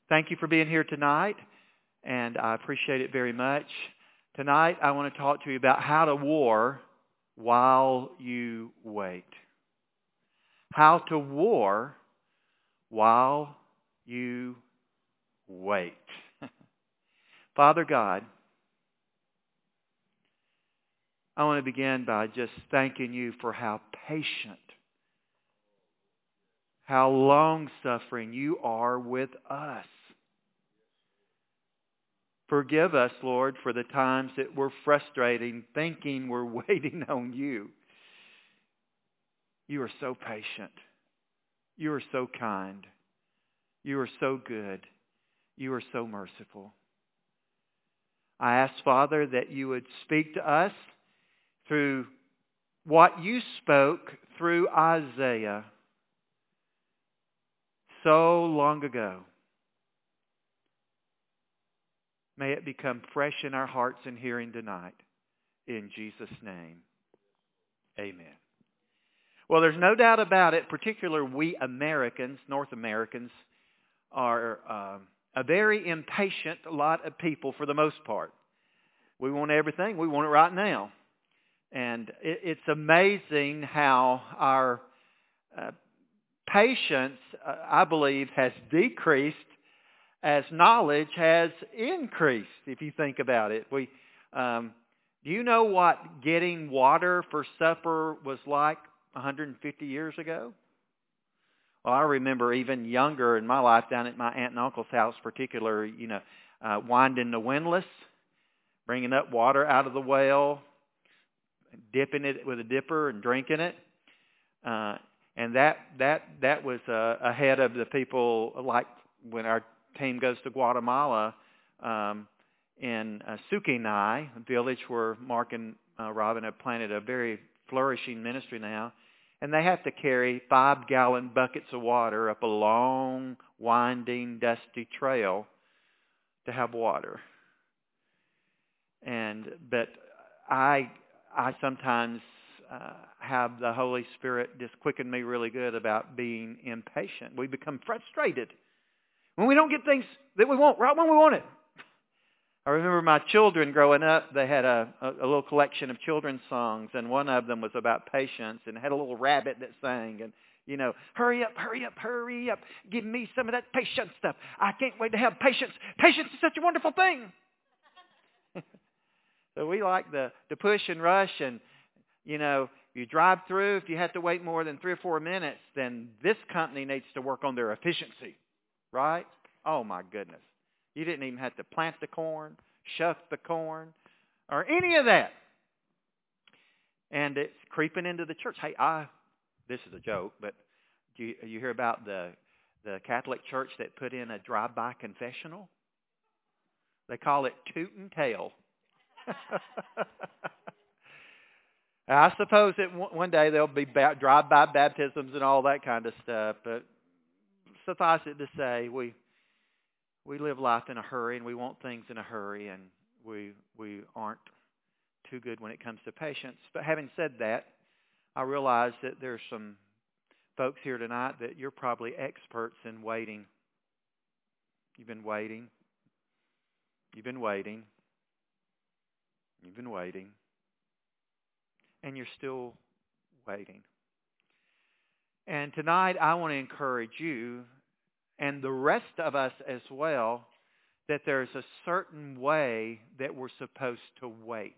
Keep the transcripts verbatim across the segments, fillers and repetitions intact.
Thank you for being here tonight, and I appreciate it very much. Tonight, I want to talk to you about how to war while you wait. How to war while you wait. Father God, I want to begin by just thanking you for how patient, how long-suffering you are with us. Forgive us, Lord, for the times that we're frustrating, thinking we're waiting on you. You are so patient. You are so kind. You are so good. You are so merciful. I ask, Father, that you would speak to us through what you spoke through Isaiah so long ago. May it become fresh in our hearts and hearing tonight. In Jesus' name, amen. Well, there's no doubt about it, particularly we Americans, North Americans, are uh, a very impatient lot of people for the most part. We want everything. We want it right now. And it, it's amazing how our uh, patience, uh, I believe, has decreased as knowledge has increased, if you think about it. We, um, do you know what getting water for supper was like one hundred fifty years ago? Well, I remember even younger in my life down at my aunt and uncle's house, particularly, you know, uh, winding the windlass, bringing up water out of the well, dipping it with a dipper and drinking it. Uh, and that that that was uh, ahead of the people like when our team goes to Guatemala um, in uh, Suquenay, a village where Mark and uh, Robin have planted a very flourishing ministry now. And they have to carry five-gallon buckets of water up a long, winding, dusty trail to have water. And but I I sometimes uh, have the Holy Spirit just quicken me really good about being impatient. We become frustrated when we don't get things that we want right when we want it. I remember my children growing up, they had a, a, a little collection of children's songs, and one of them was about patience, and had a little rabbit that sang, and, you know, hurry up, hurry up, hurry up, give me some of that patience stuff. I can't wait to have patience. Patience is such a wonderful thing. So we like the, the push and rush, and, you know, you drive through, if you have to wait more than three or four minutes, then this company needs to work on their efficiency, right? Oh, my goodness. You didn't even have to plant the corn, shuck the corn, or any of that. And it's creeping into the church. Hey, I, this is a joke, but do you, you hear about the, the Catholic Church that put in a drive-by confessional? They call it toot and tail. I suppose that one day there'll be drive-by baptisms and all that kind of stuff, but suffice it to say, we we live life in a hurry, and we want things in a hurry, and we we aren't too good when it comes to patience. But having said that, I realize that there's some folks here tonight that you're probably experts in waiting. You've been waiting. You've been waiting. You've been waiting. And you're still waiting. And tonight I want to encourage you and the rest of us as well that there's a certain way that we're supposed to wait.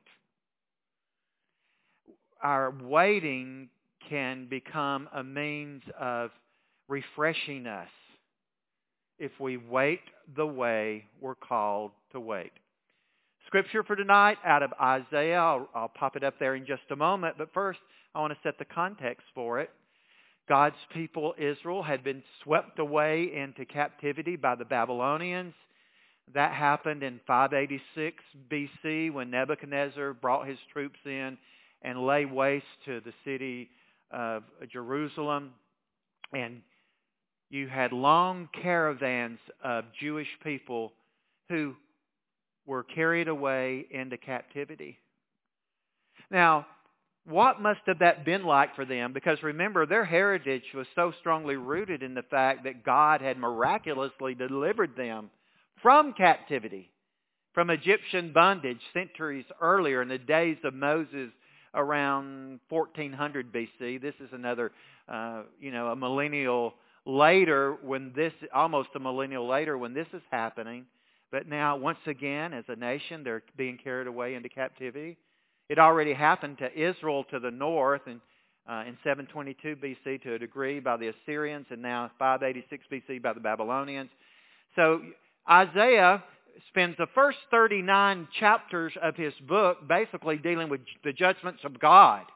Our waiting can become a means of refreshing us if we wait the way we're called to wait. Scripture for tonight out of Isaiah. I'll, I'll pop it up there in just a moment. But first, I want to set the context for it. God's people, Israel, had been swept away into captivity by the Babylonians. That happened in five eighty-six B C when Nebuchadnezzar brought his troops in and lay waste to the city of Jerusalem. And you had long caravans of Jewish people who were carried away into captivity. Now, what must have that been like for them? Because remember, their heritage was so strongly rooted in the fact that God had miraculously delivered them from captivity, from Egyptian bondage centuries earlier in the days of Moses around fourteen hundred B C. This is another, uh, you know, a millennial later when this, almost a millennial later when this is happening. But now, once again, as a nation, they're being carried away into captivity. It already happened to Israel to the north in, uh, in seven twenty-two B C to a degree by the Assyrians, and now five eighty-six B C by the Babylonians. So Isaiah spends the first thirty-nine chapters of his book basically dealing with the judgments of God.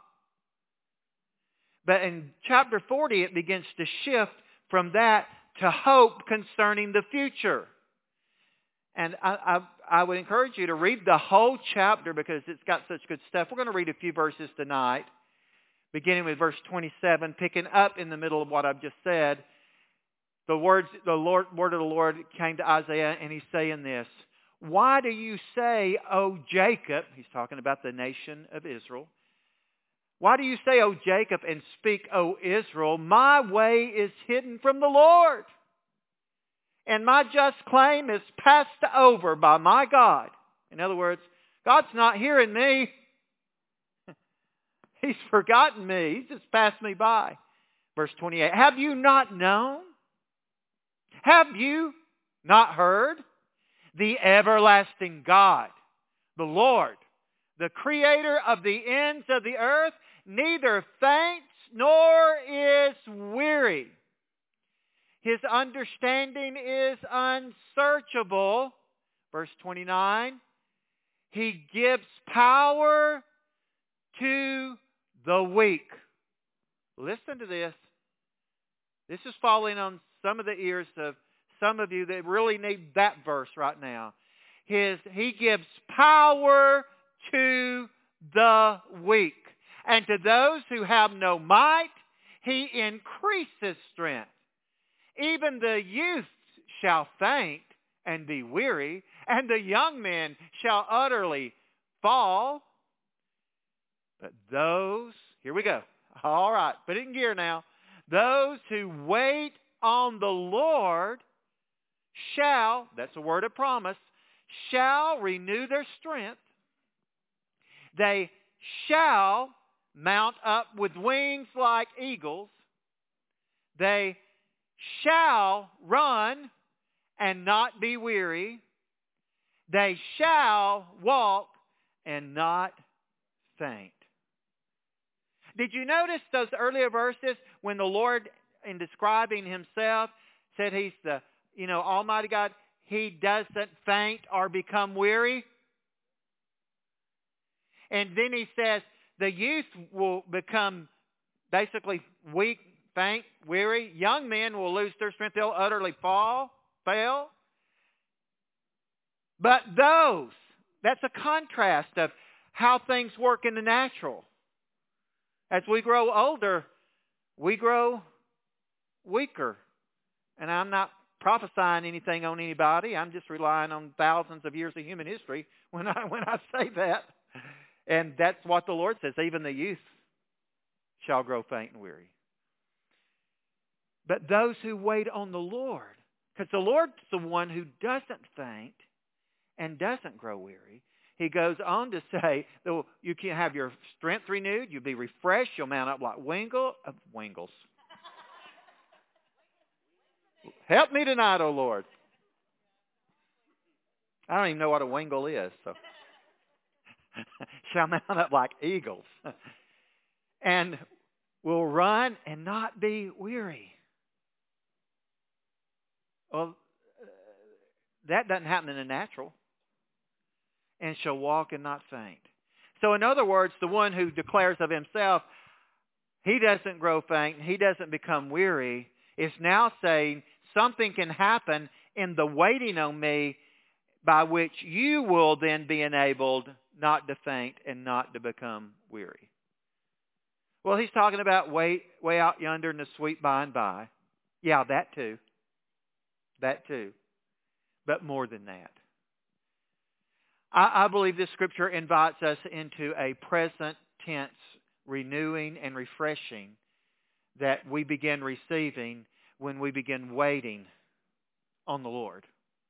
But in chapter forty, it begins to shift from that to hope concerning the future. And I, I, I would encourage you to read the whole chapter because it's got such good stuff. We're going to read a few verses tonight, beginning with verse twenty-seven, picking up in the middle of what I've just said. The words, the Lord, word of the Lord came to Isaiah, and he's saying this: "Why do you say, O Jacob," he's talking about the nation of Israel, "why do you say, O Jacob, and speak, O Israel, my way is hidden from the Lord, and my just claim is passed over by my God." In other words, God's not hearing me. He's forgotten me. He's just passed me by. Verse twenty-eight, "Have you not known? Have you not heard? The everlasting God, the Lord, the creator of the ends of the earth, neither faints nor is weary. His understanding is unsearchable." Verse twenty-nine, "He gives power to the weak." Listen to this. This is falling on some of the ears of some of you that really need that verse right now. His, he gives power to the weak. And to those who have no might, he increases strength. Even the youths shall faint and be weary, and the young men shall utterly fall. But those, here we go. All right, put it in gear now. Those who wait on the Lord shall, that's a word of promise, shall renew their strength. They shall mount up with wings like eagles. They shall run and not be weary. They shall walk and not faint. Did you notice those earlier verses when the Lord, in describing himself, said he's the, you know, Almighty God? He doesn't faint or become weary. And then he says the youth will become basically weak, faint, weary. Young men will lose their strength. They'll utterly fall, fail. But those, that's a contrast of how things work in the natural. As we grow older, we grow weaker. And I'm not prophesying anything on anybody. I'm just relying on thousands of years of human history when I when I say that. And that's what the Lord says. Even the youth shall grow faint and weary. But those who wait on the Lord, because the Lord's the one who doesn't faint and doesn't grow weary. He goes on to say that you can have your strength renewed, you'll be refreshed, you'll mount up like wingle, uh, wingles. Help me tonight, O Lord. I don't even know what a wingle is. So, shall mount up like eagles, and will run and not be weary. Well, that doesn't happen in the natural. And shall walk and not faint. So in other words, the one who declares of himself, he doesn't grow faint, he doesn't become weary, is now saying something can happen in the waiting on me by which you will then be enabled not to faint and not to become weary. Well, he's talking about way, way out yonder in the sweet by and by. Yeah, that too. That too. But more than that. I, I believe this scripture invites us into a present tense renewing, and refreshing that we begin receiving when we begin waiting on the Lord.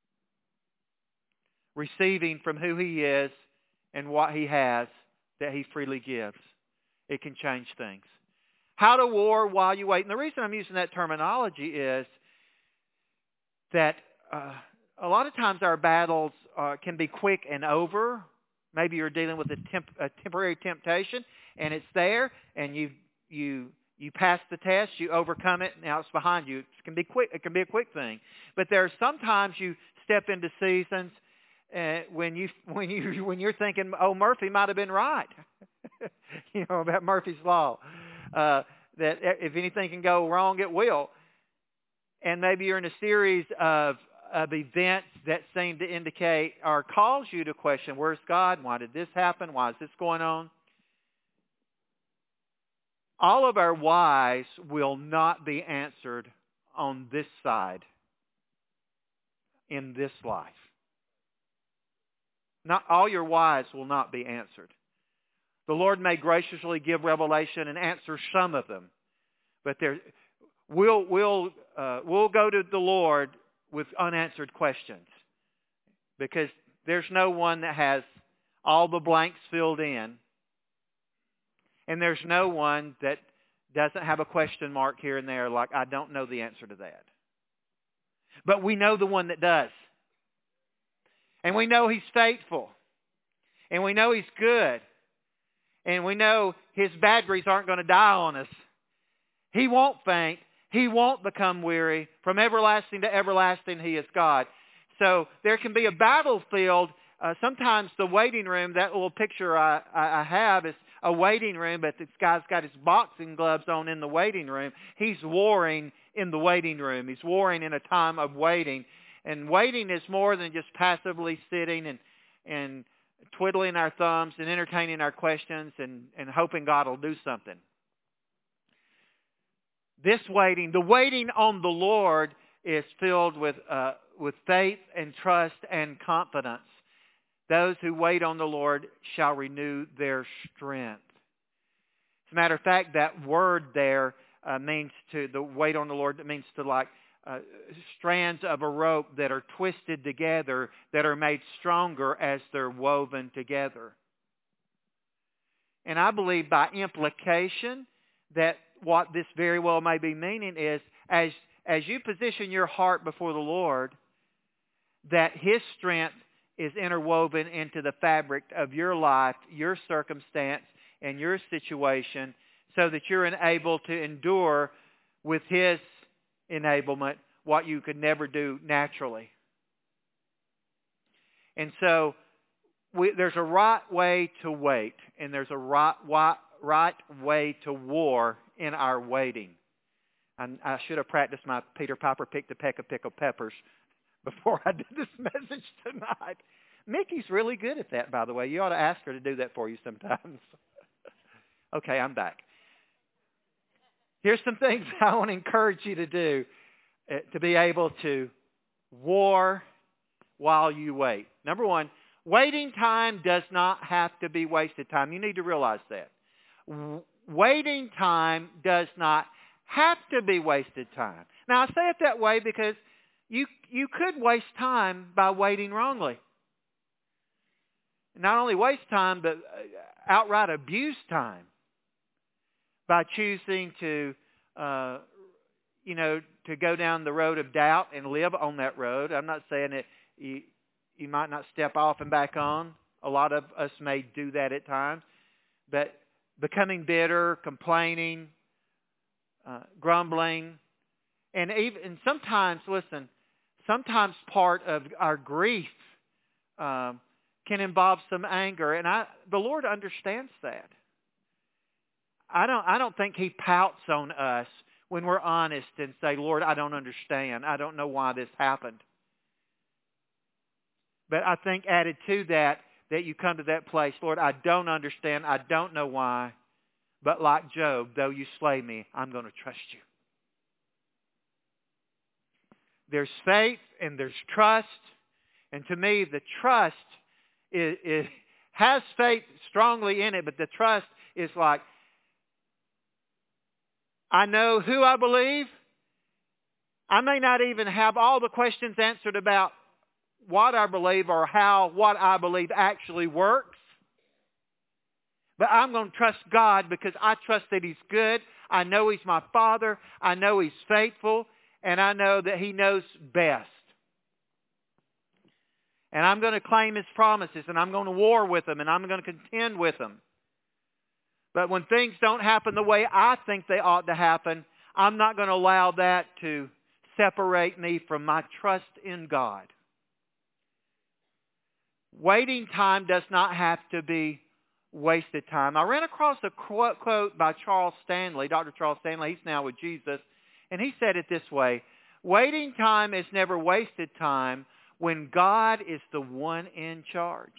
Receiving from who He is and what He has that He freely gives. It can change things. How to war while you wait. And the reason I'm using that terminology is that uh, a lot of times our battles uh, can be quick and over. Maybe you're dealing with a, temp- a temporary temptation, and it's there, and you you you pass the test, you overcome it, now it's behind you. It can be quick. It can be a quick thing. But there are sometimes you step into seasons uh, when you when you when you're thinking, oh, Murphy might have been right, you know, about Murphy's law, uh, that if anything can go wrong, it will. And maybe you're in a series of of events that seem to indicate or cause you to question, where's God? Why did this happen? Why is this going on? All of our whys will not be answered on this side in this life. Not all your whys will not be answered. The Lord may graciously give revelation and answer some of them, but there we'll we'll uh, we'll go to the Lord with unanswered questions, because there's no one that has all the blanks filled in, and there's no one that doesn't have a question mark here and there like, I don't know the answer to that. But we know the one that does. And we know He's faithful. And we know He's good. And we know His batteries aren't going to die on us. He won't faint. He won't become weary. From everlasting to everlasting, He is God. So there can be a battlefield. Uh, sometimes the waiting room, that little picture I, I have is a waiting room, but this guy's got his boxing gloves on in the waiting room. He's warring in the waiting room. He's warring in a time of waiting. And waiting is more than just passively sitting and, and twiddling our thumbs and entertaining our questions and, and hoping God will do something. This waiting, the waiting on the Lord is filled with uh, with faith and trust and confidence. Those who wait on the Lord shall renew their strength. As a matter of fact, that word there uh, means to, the wait on the Lord, it means to like uh, strands of a rope that are twisted together, that are made stronger as they're woven together. And I believe by implication that what this very well may be meaning is, as as you position your heart before the Lord, that His strength is interwoven into the fabric of your life, your circumstance, and your situation, so that you're enabled to endure with His enablement what you could never do naturally. And so we, there's a right way to wait, and there's a right, right, right way to war in our waiting. And I should have practiced my Peter Piper picked a peck of pickled peppers before I did this message tonight. Mickey's really good at that, by the way. You ought to ask her to do that for you sometimes. Okay, I'm back. Here's some things I want to encourage you to do uh, to be able to war while you wait. Number one, waiting time does not have to be wasted time. You need to realize that. W- waiting time does not have to be wasted time. Now, I say it that way because you you could waste time by waiting wrongly. Not only waste time, but outright abuse time by choosing to, uh, you know, to go down the road of doubt and live on that road. I'm not saying that you, you might not step off and back on. A lot of us may do that at times. But becoming bitter, complaining, uh, grumbling, and even and sometimes, listen, sometimes part of our grief um, can involve some anger, and I, the Lord understands that. I don't, I don't think He pouts on us when we're honest and say, Lord, I don't understand. I don't know why this happened. But I think added to that, that you come to that place, Lord, I don't understand. I don't know why. But like Job, though you slay me, I'm going to trust you. There's faith and there's trust. And to me, the trust is, is, has faith strongly in it, but the trust is like, I know who I believe. I may not even have all the questions answered about what I believe or how what I believe actually works. But I'm going to trust God because I trust that He's good. I know He's my Father. I know He's faithful. And I know that He knows best. And I'm going to claim His promises, and I'm going to war with them, and I'm going to contend with them. But when things don't happen the way I think they ought to happen, I'm not going to allow that to separate me from my trust in God. Waiting time does not have to be wasted time. I ran across a quote, quote by Charles Stanley, Doctor Charles Stanley. He's now with Jesus. And he said it this way: waiting time is never wasted time when God is the one in charge.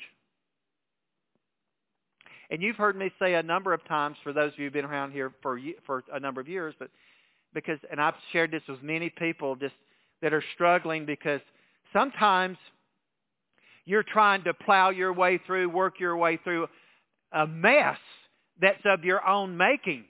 And you've heard me say a number of times, for those of you who've been around here for for a number of years, but because, and I've shared this with many people just that are struggling, because sometimes you're trying to plow your way through, work your way through a mess that's of your own making.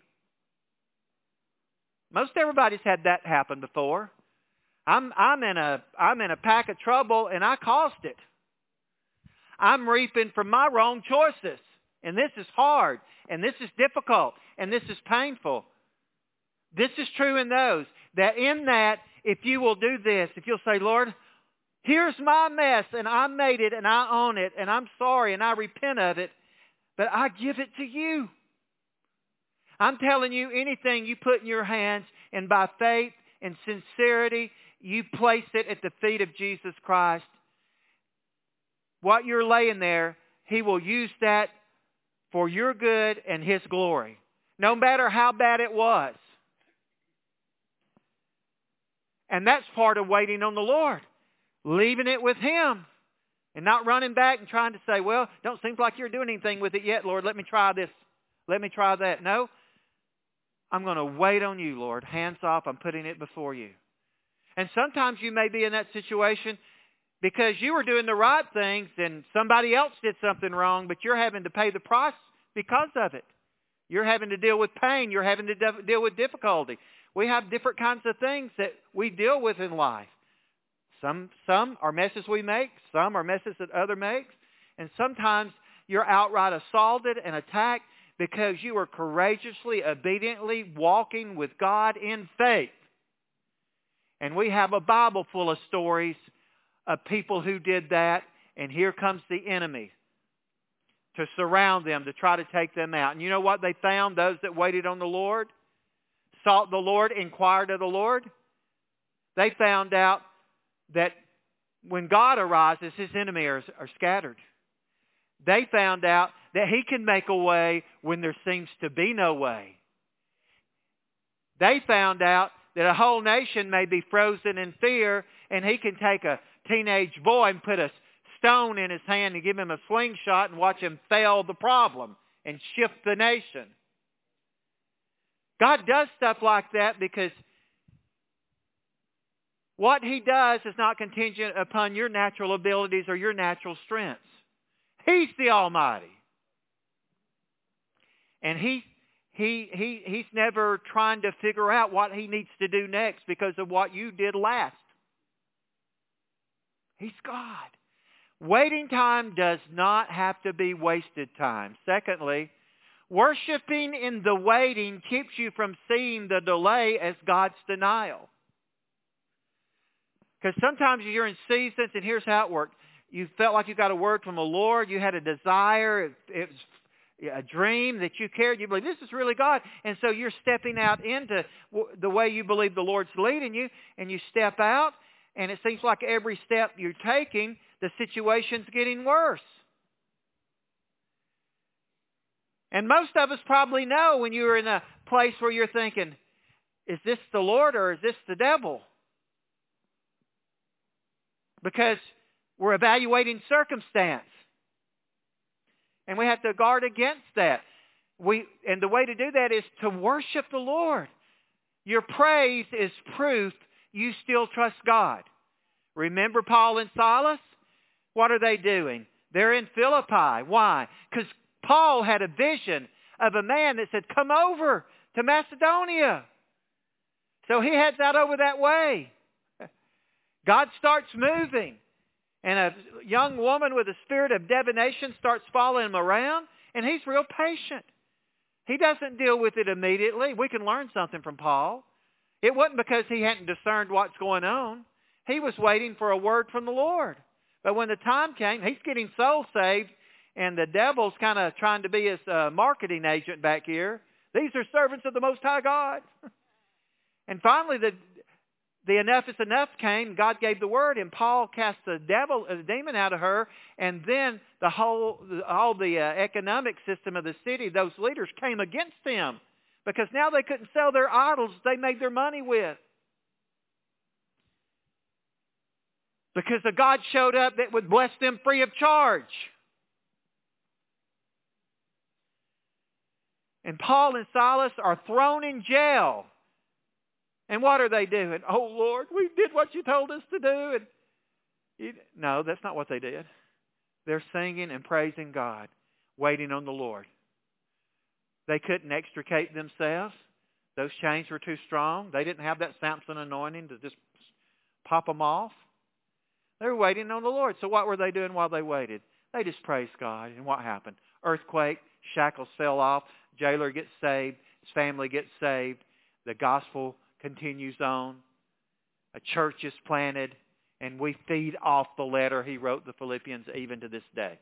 Most everybody's had that happen before. I'm I'm in a I'm in a pack of trouble and I caused it. I'm reaping from my wrong choices. And this is hard. And this is difficult. And this is painful. This is true in those. That in that, if you will do this, if you'll say, Lord, here's my mess and I made it and I own it and I'm sorry and I repent of it, but I give it to you. I'm telling you, anything you put in your hands and by faith and sincerity, you place it at the feet of Jesus Christ. What you're laying there, He will use that for your good and His glory, no matter how bad it was. And that's part of waiting on the Lord, leaving it with Him and not running back and trying to say, well, don't seem like you're doing anything with it yet, Lord. Let me try this. Let me try that. No, I'm going to wait on you, Lord. Hands off. I'm putting it before you. And sometimes you may be in that situation because you were doing the right things and somebody else did something wrong, but you're having to pay the price because of it. You're having to deal with pain. You're having to de- deal with difficulty. We have different kinds of things that we deal with in life. Some, some are messes we make. Some are messes that other makes. And sometimes you're outright assaulted and attacked because you are courageously, obediently walking with God in faith. And we have a Bible full of stories of people who did that. And here comes the enemy to surround them, to try to take them out. And you know what they found, those that waited on the Lord, sought the Lord, inquired of the Lord? They found out that when God arises, His enemies are, are scattered. They found out that He can make a way when there seems to be no way. They found out that a whole nation may be frozen in fear, and He can take a teenage boy and put a stone in his hand and give him a slingshot and watch him fail the problem and shift the nation. God does stuff like that because what He does is not contingent upon your natural abilities or your natural strengths. He's the Almighty. And he, he, he, He's never trying to figure out what He needs to do next because of what you did last. He's God. Waiting time does not have to be wasted time. Secondly, worshiping in the waiting keeps you from seeing the delay as God's denial. Because sometimes you're in seasons, and here's how it worked. You felt like you got a word from the Lord. You had a desire. It, it was a dream that you carried. You believe, this is really God. And so you're stepping out into the way you believe the Lord's leading you. And you step out, and it seems like every step you're taking, the situation's getting worse. And most of us probably know when you're in a place where you're thinking, is this the Lord or is this the devil? Because we're evaluating circumstance. And we have to guard against that. We, and the way to do that is to worship the Lord. Your praise is proof you still trust God. Remember Paul and Silas? What are they doing? They're in Philippi. Why? Because Paul had a vision of a man that said, come over to Macedonia. So he heads out over that way. God starts moving. And a young woman with a spirit of divination starts following him around. And he's real patient. He doesn't deal with it immediately. We can learn something from Paul. It wasn't because he hadn't discerned what's going on. He was waiting for a word from the Lord. But when the time came, he's getting soul saved, and the devil's kind of trying to be his uh, marketing agent back here. These are servants of the Most High God. And finally, the the enough is enough came. God gave the word, and Paul cast the devil, a demon out of her. And then the whole, all the uh, economic system of the city, those leaders came against him because now they couldn't sell their idols they made their money with. Because a God showed up that would bless them free of charge. And Paul and Silas are thrown in jail. And what are they doing? Oh, Lord, we did what you told us to do. And you, no, that's not what they did. They're singing and praising God, waiting on the Lord. They couldn't extricate themselves. Those chains were too strong. They didn't have that Samson anointing to just pop them off. They were waiting on the Lord. So what were they doing while they waited? They just praised God. And what happened? Earthquake, shackles fell off, jailer gets saved, his family gets saved, the gospel continues on, a church is planted, and we feed off the letter he wrote the Philippians even to this day.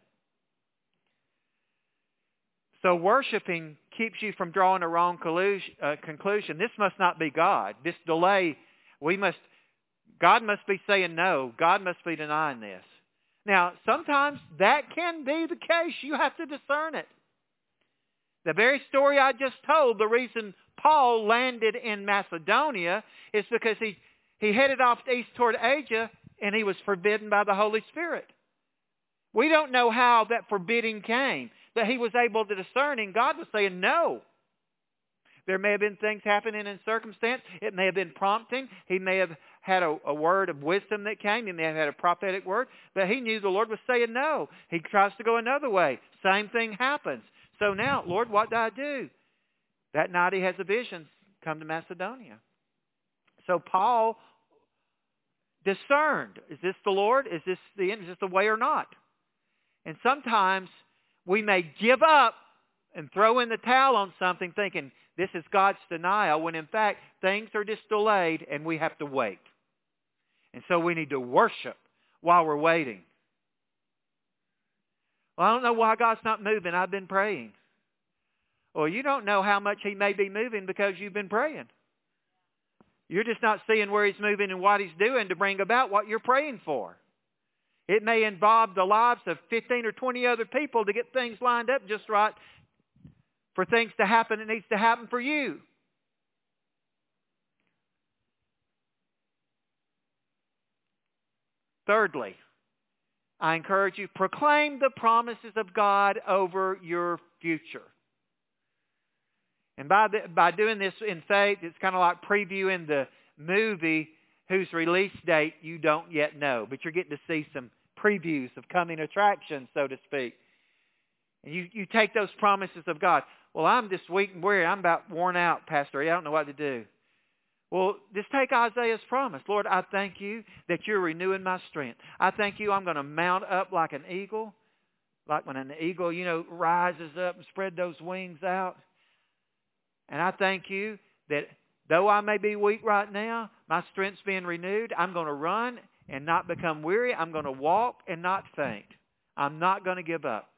So worshiping keeps you from drawing a wrong conclusion. This must not be God. This delay, we must, God must be saying no. God must be denying this. Now, sometimes that can be the case. You have to discern it. The very story I just told, the reason Paul landed in Macedonia is because he, he headed off east toward Asia and he was forbidden by the Holy Spirit. We don't know how that forbidding came, that he was able to discern, and God was saying no. There may have been things happening in circumstance. It may have been prompting. He may have had a, a word of wisdom that came. He may have had a prophetic word. But he knew the Lord was saying no. He tries to go another way. Same thing happens. So now, Lord, what do I do? That night he has a vision. Come to Macedonia. So Paul discerned. Is this the Lord? Is this the end? Is this the way or not? And sometimes we may give up and throw in the towel on something thinking this is God's denial, when in fact things are just delayed and we have to wait. And so we need to worship while we're waiting. Well, I don't know why God's not moving. I've been praying. Well, you don't know how much he may be moving because you've been praying. You're just not seeing where he's moving and what he's doing to bring about what you're praying for. It may involve the lives of fifteen or twenty other people to get things lined up just right for things to happen. It needs to happen for you. Thirdly, I encourage you, proclaim the promises of God over your future. And by the, by doing this in faith, it's kind of like previewing the movie whose release date you don't yet know. But you're getting to see some previews of coming attractions, so to speak. And you, you take those promises of God. Well, I'm just weak and weary. I'm about worn out, Pastor. I don't know what to do. Well, just take Isaiah's promise. Lord, I thank you that you're renewing my strength. I thank you I'm going to mount up like an eagle. Like when an eagle, you know, rises up and spread those wings out. And I thank you that though I may be weak right now, my strength's being renewed. I'm going to run and not become weary. I'm going to walk and not faint. I'm not going to give up.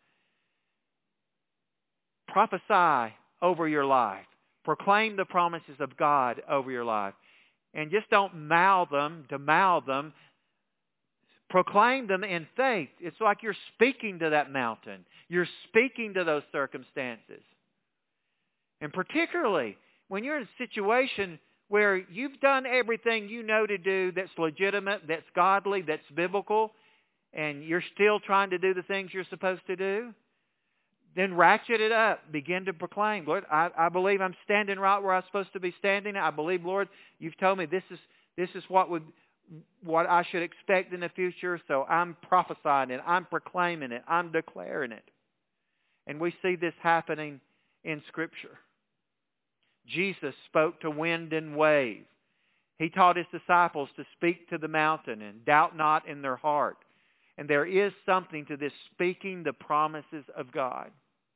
Prophesy over your life. Proclaim the promises of God over your life. And just don't mouth them to mouth them. Proclaim them in faith. It's like you're speaking to that mountain. You're speaking to those circumstances. And particularly when you're in a situation where you've done everything you know to do that's legitimate, that's godly, that's biblical, and you're still trying to do the things you're supposed to do, then ratchet it up. Begin to proclaim, Lord, I, I believe I'm standing right where I'm supposed to be standing. I believe, Lord, you've told me this is this is what would what I should expect in the future. So I'm prophesying it. I'm proclaiming it. I'm declaring it. And we see this happening in Scripture. Jesus spoke to wind and wave. He taught His disciples to speak to the mountain and doubt not in their heart. And there is something to this speaking the promises of God.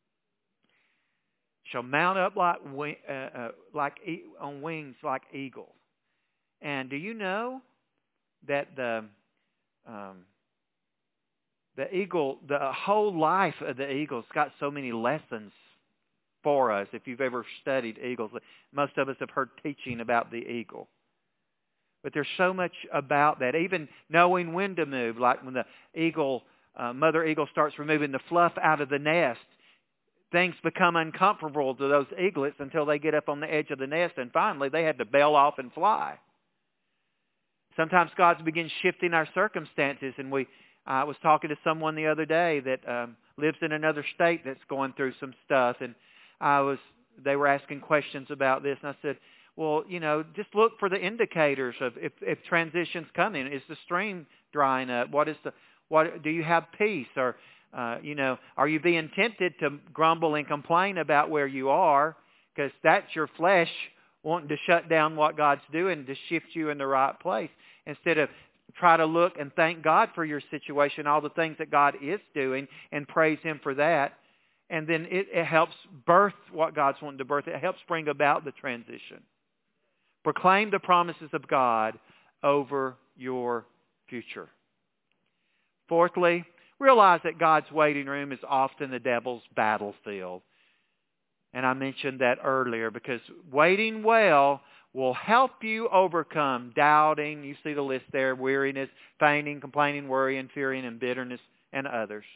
Shall mount up like uh, uh, like e- on wings like eagles. And do you know that the um, the eagle, the whole life of the eagle's got so many lessons for us? If you've ever studied eagles, most of us have heard teaching about the eagle. But there's so much about that. Even knowing when to move, like when the eagle, uh, mother eagle starts removing the fluff out of the nest, things become uncomfortable to those eaglets until they get up on the edge of the nest, and finally they had to bail off and fly. Sometimes God begins shifting our circumstances, and we. I was talking to someone the other day that um, lives in another state that's going through some stuff, and I was. They were asking questions about this, and I said, well, you know, just look for the indicators of if, if transition's coming. Is the stream drying up? What is the what? Do you have peace, or uh, you know, are you being tempted to grumble and complain about where you are? Because that's your flesh wanting to shut down what God's doing to shift you in the right place. Instead of try to look and thank God for your situation, all the things that God is doing, and praise Him for that. And then it, it helps birth what God's wanting to birth. It helps bring about the transition. Proclaim the promises of God over your future. Fourthly, realize that God's waiting room is often the devil's battlefield. And I mentioned that earlier because waiting well will help you overcome doubting. You see the list there: weariness, fainting, complaining, worrying, fearing, and bitterness, and others.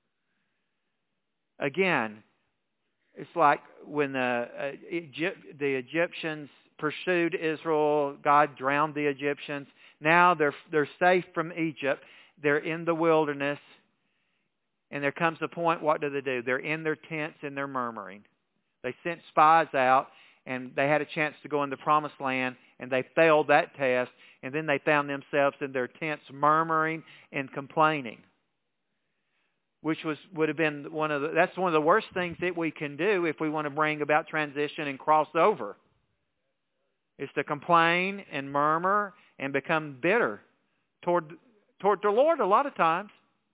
Again, it's like when the, uh, Egypt, the Egyptians pursued Israel, God drowned the Egyptians. Now they're they're safe from Egypt. They're in the wilderness. And there comes a point, what do they do? They're in their tents and they're murmuring. They sent spies out, and they had a chance to go in the promised land, and they failed that test. And then they found themselves in their tents murmuring and complaining, which was would have been one of the, that's one of the worst things that we can do if we want to bring about transition and cross over. Is to complain and murmur and become bitter toward toward the Lord a lot of times.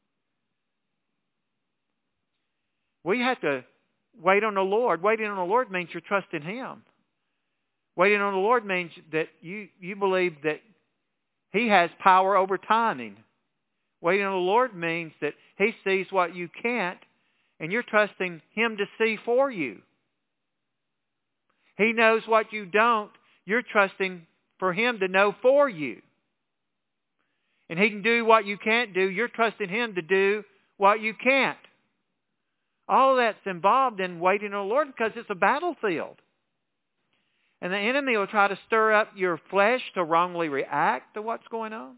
We have to wait on the Lord. Waiting on the Lord means you're trusting Him. Waiting on the Lord means that you, you believe that He has power over timing. Waiting on the Lord means that He sees what you can't, and you're trusting Him to see for you. He knows what you don't. You're trusting for Him to know for you. And He can do what you can't do. You're trusting Him to do what you can't. All of that's involved in waiting on the Lord because it's a battlefield. And the enemy will try to stir up your flesh to wrongly react to what's going on.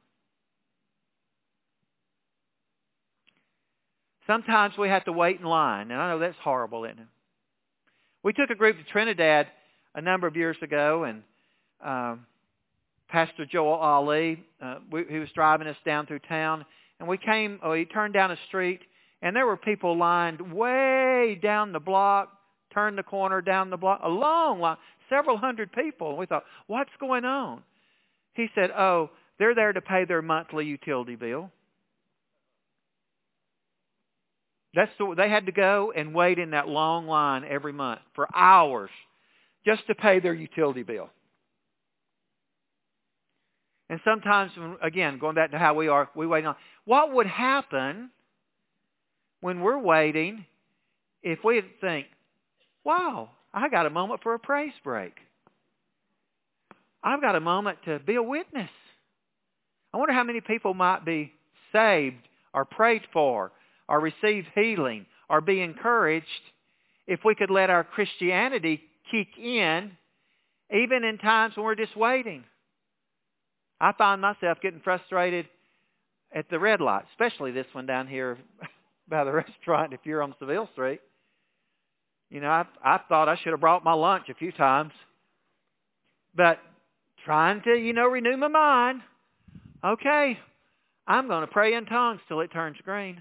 Sometimes we have to wait in line. And I know that's horrible, isn't it? We took a group to Trinidad a number of years ago, and um, Pastor Joel Ali, uh, we, he was driving us down through town, and we came, oh, he turned down a street, and there were people lined way down the block, turned the corner down the block, a long line, several hundred people. And we thought, what's going on? He said, oh, they're there to pay their monthly utility bill. That's the, they had to go and wait in that long line every month for hours just to pay their utility bill. And sometimes, again, going back to how we are, we wait on. What would happen when we're waiting if we think, wow, I got a moment for a praise break. I've got a moment to be a witness. I wonder how many people might be saved or prayed for or receive healing or be encouraged if we could let our Christianity kick in even in times when we're just waiting. I find myself getting frustrated at the red light, especially this one down here by the restaurant if you're on Seville Street. You know, I I thought I should have brought my lunch a few times. But trying to, you know, renew my mind. Okay, I'm going to pray in tongues till it turns green.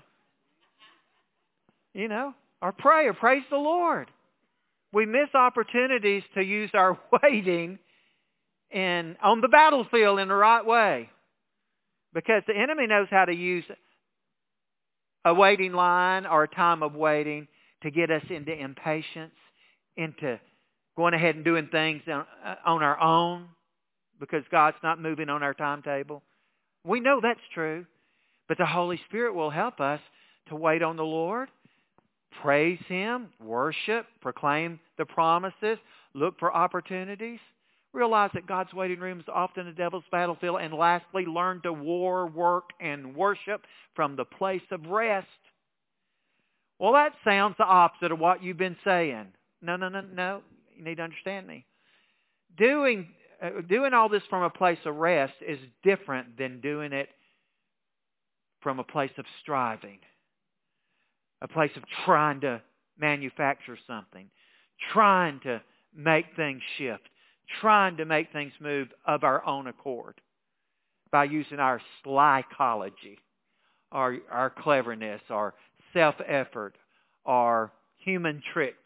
You know, or pray or praise the Lord. We miss opportunities to use our waiting in on the battlefield in the right way. Because the enemy knows how to use a waiting line or a time of waiting to get us into impatience, into going ahead and doing things on, on our own because God's not moving on our timetable. We know that's true, but the Holy Spirit will help us to wait on the Lord, praise Him, worship, proclaim the promises, look for opportunities. Realize that God's waiting room is often the devil's battlefield. And lastly, learn to war, work, and worship from the place of rest. Well, that sounds the opposite of what you've been saying. No, no, no, no. You need to understand me. Doing, uh, doing all this from a place of rest is different than doing it from a place of striving. A place of trying to manufacture something. Trying to make things shift. Trying to make things move of our own accord by using our psychology, our, our cleverness, our self-effort, our human tricks.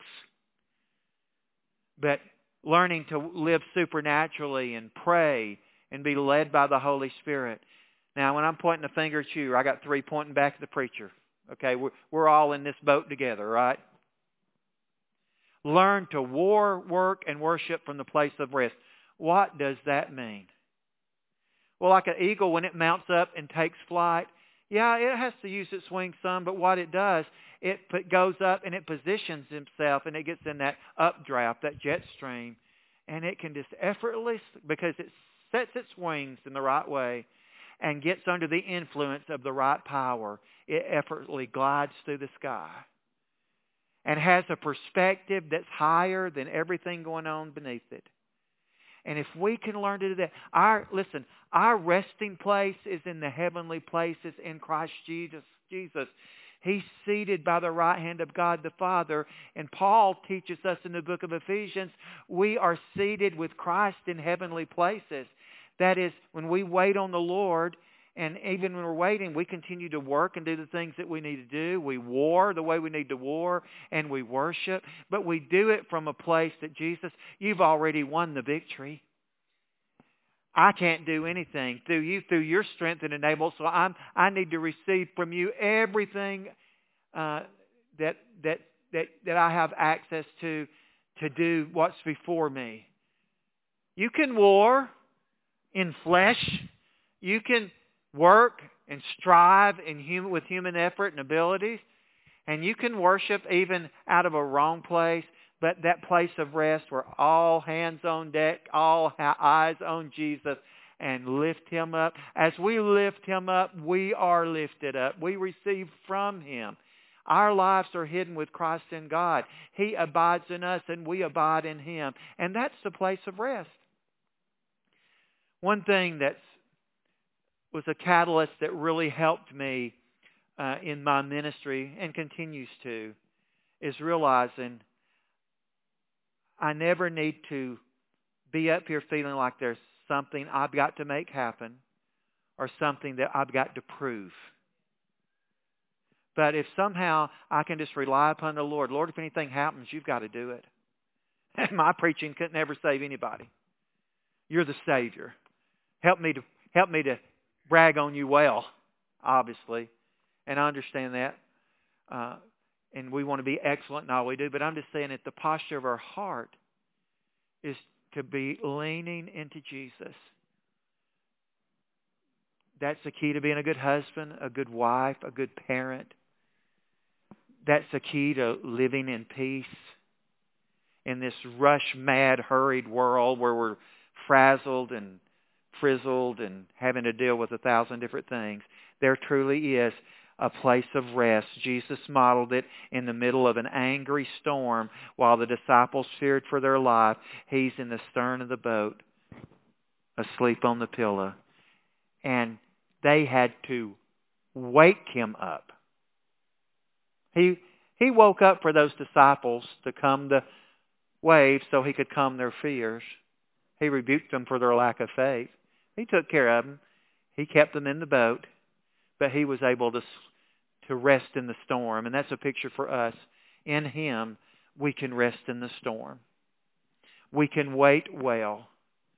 But learning to live supernaturally and pray and be led by the Holy Spirit. Now, when I'm pointing the finger at you, I got three pointing back at the preacher. Okay, we're, we're all in this boat together, right? Learn to war, work, and worship from the place of rest. What does that mean? Well, like an eagle, when it mounts up and takes flight, yeah, it has to use its wings some, but what it does, it put, goes up and it positions itself, and it gets in that updraft, that jet stream, and it can just effortlessly, because it sets its wings in the right way and gets under the influence of the right power, it effortlessly glides through the sky. And has a perspective that's higher than everything going on beneath it. And if we can learn to do that, our listen, our resting place is in the heavenly places in Christ Jesus. Jesus. He's seated by the right hand of God the Father. And Paul teaches us in the book of Ephesians, we are seated with Christ in heavenly places. That is, when we wait on the Lord, and even when we're waiting, we continue to work and do the things that we need to do. We war the way we need to war, and we worship. But we do it from a place that, Jesus, you've already won the victory. I can't do anything through you, through your strength and enable. So I'm, I need to receive from you everything uh, that, that, that, that I have access to, to do what's before me. You can war in flesh. You can work and strive in human, with human effort and abilities. And you can worship even out of a wrong place, but that place of rest where all hands on deck, all eyes on Jesus, and lift Him up. As we lift Him up, we are lifted up. We receive from Him. Our lives are hidden with Christ in God. He abides in us and we abide in Him. And that's the place of rest. One thing that's was a catalyst that really helped me uh, in my ministry and continues to, is realizing I never need to be up here feeling like there's something I've got to make happen or something that I've got to prove. But if somehow I can just rely upon the Lord, Lord, if anything happens, you've got to do it. My preaching couldn't ever save anybody. You're the Savior. Help me to help me to brag on you well, obviously, and I understand that. Uh, and we want to be excellent in all we do, but I'm just saying that the posture of our heart is to be leaning into Jesus. That's the key to being a good husband, a good wife, a good parent. That's the key to living in peace in this rush, mad, hurried world where we're frazzled and frizzled and having to deal with a thousand different things. There truly is a place of rest. Jesus modeled it in the middle of an angry storm while the disciples feared for their life. He's in the stern of the boat, asleep on the pillow. And they had to wake Him up. He, he woke up for those disciples to calm the waves so He could calm their fears. He rebuked them for their lack of faith. He took care of them. He kept them in the boat, but He was able to, to rest in the storm. And that's a picture for us. In Him, we can rest in the storm. We can wait well.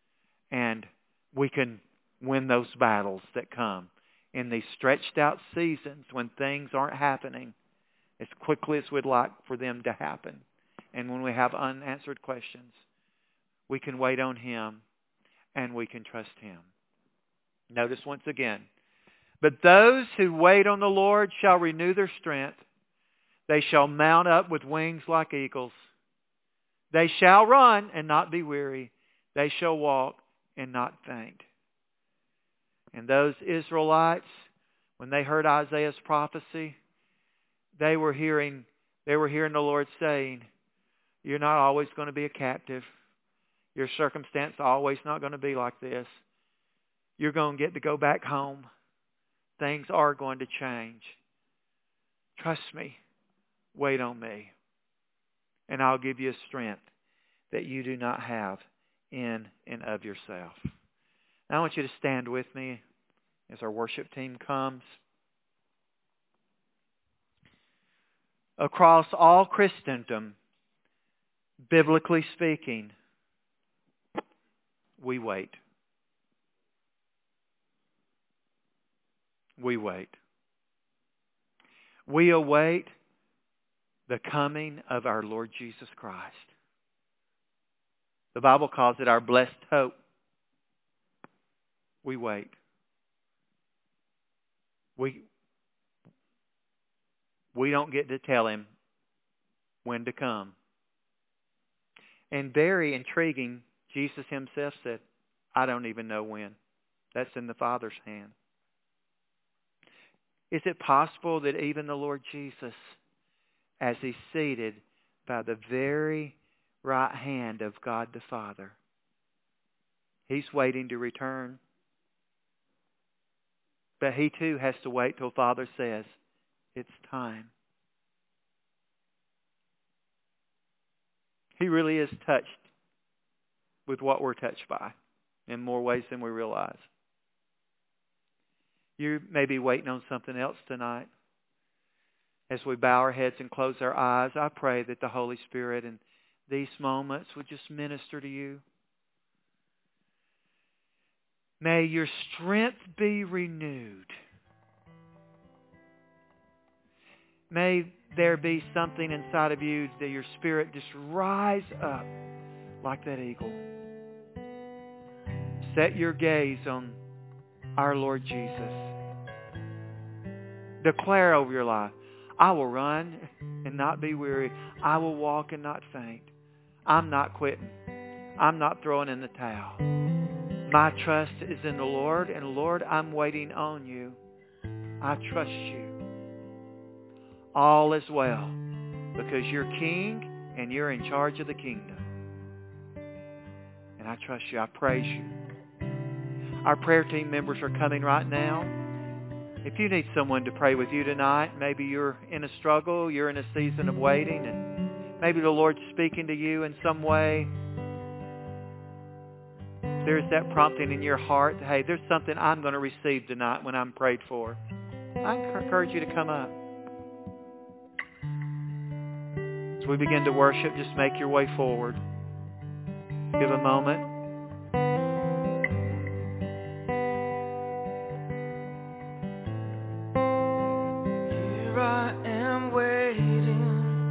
And we can win those battles that come in these stretched out seasons when things aren't happening as quickly as we'd like for them to happen. And when we have unanswered questions, we can wait on Him and we can trust Him. Notice once again, but those who wait on the Lord shall renew their strength. They shall mount up with wings like eagles. They shall run and not be weary. They shall walk and not faint. And those Israelites, when they heard Isaiah's prophecy, they were hearing, they were hearing the Lord saying, you're not always going to be a captive. Your circumstance is always not going to be like this. You're going to get to go back home. Things are going to change. Trust me. Wait on me. And I'll give you a strength that you do not have in and of yourself. Now I want you to stand with me as our worship team comes. Across all Christendom, biblically speaking, we wait. We wait. We await the coming of our Lord Jesus Christ. The Bible calls it our blessed hope. We wait. We, we don't get to tell Him when to come. And very intriguing, Jesus Himself said, I don't even know when. That's in the Father's hand. Is it possible that even the Lord Jesus, as He's seated by the very right hand of God the Father, He's waiting to return? But He too has to wait till Father says, it's time. He really is touched with what we're touched by in more ways than we realize. You may be waiting on something else tonight. As we bow our heads and close our eyes, I pray that the Holy Spirit in these moments would just minister to you. May your strength be renewed. May there be something inside of you that your spirit just rise up like that eagle. Set your gaze on our Lord Jesus. Declare over your life, I will run and not be weary. I will walk and not faint. I'm not quitting. I'm not throwing in the towel. My trust is in the Lord, and Lord, I'm waiting on you. I trust you. All is well, because you're King and you're in charge of the kingdom. And I trust you. I praise you. Our prayer team members are coming right now. If you need someone to pray with you tonight, maybe you're in a struggle, you're in a season of waiting, and maybe the Lord's speaking to you in some way. There's that prompting in your heart, hey, there's something I'm going to receive tonight when I'm prayed for. I encourage you to come up. As we begin to worship, just make your way forward. Give a moment.